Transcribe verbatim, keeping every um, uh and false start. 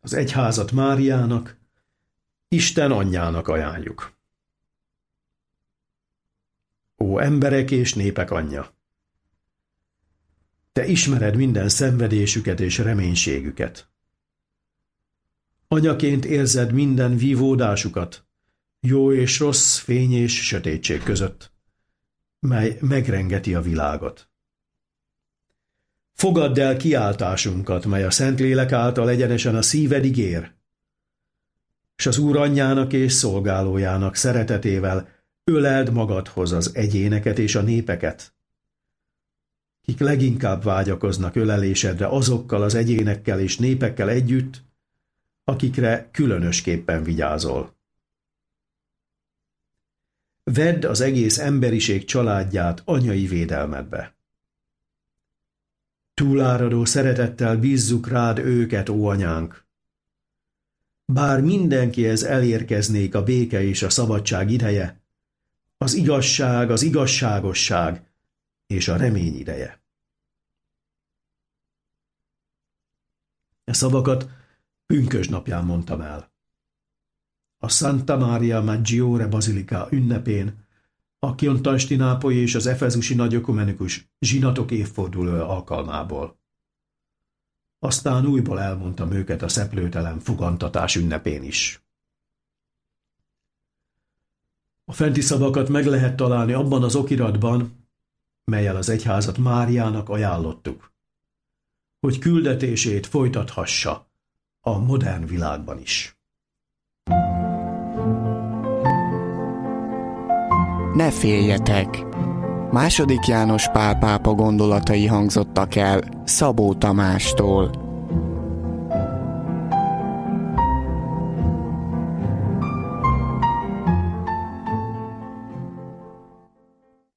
az egyházat Máriának, Isten anyjának ajánljuk. Ó emberek és népek anyja! Te ismered minden szenvedésüket és reménységüket. Anyaként érzed minden vívódásukat, jó és rossz, fény és sötétség között, mely megrengeti a világot. Fogadd el kiáltásunkat, mely a Szentlélek által egyenesen a szívedig ér, s az Úr anyjának és szolgálójának szeretetével öleld magadhoz az egyéneket és a népeket, kik leginkább vágyakoznak ölelésedre azokkal az egyénekkel és népekkel együtt, akikre különösképpen vigyázol. Vedd az egész emberiség családját anyai védelmedbe. Túláradó szeretettel bízzuk rád őket, ó anyánk. Bár mindenkihez elérkeznék a béke és a szabadság ideje, az igazság, az igazságosság és a remény ideje. E szavakat pünkösd napján mondtam el. A Santa Maria Maggiore Bazilika ünnepén, a Konstantinápolyi és az efezusi nagyökumenikus zsinatok évforduló alkalmából. Aztán újból elmondtam őket a szeplőtelen fogantatás ünnepén is. A fenti szavakat meg lehet találni abban az okiratban, mellyel az egyházat Máriának ajánlottuk, hogy küldetését folytathassa a modern világban is. Ne féljetek! Második János Pál pápa gondolatai hangzottak el Szabó Tamástól.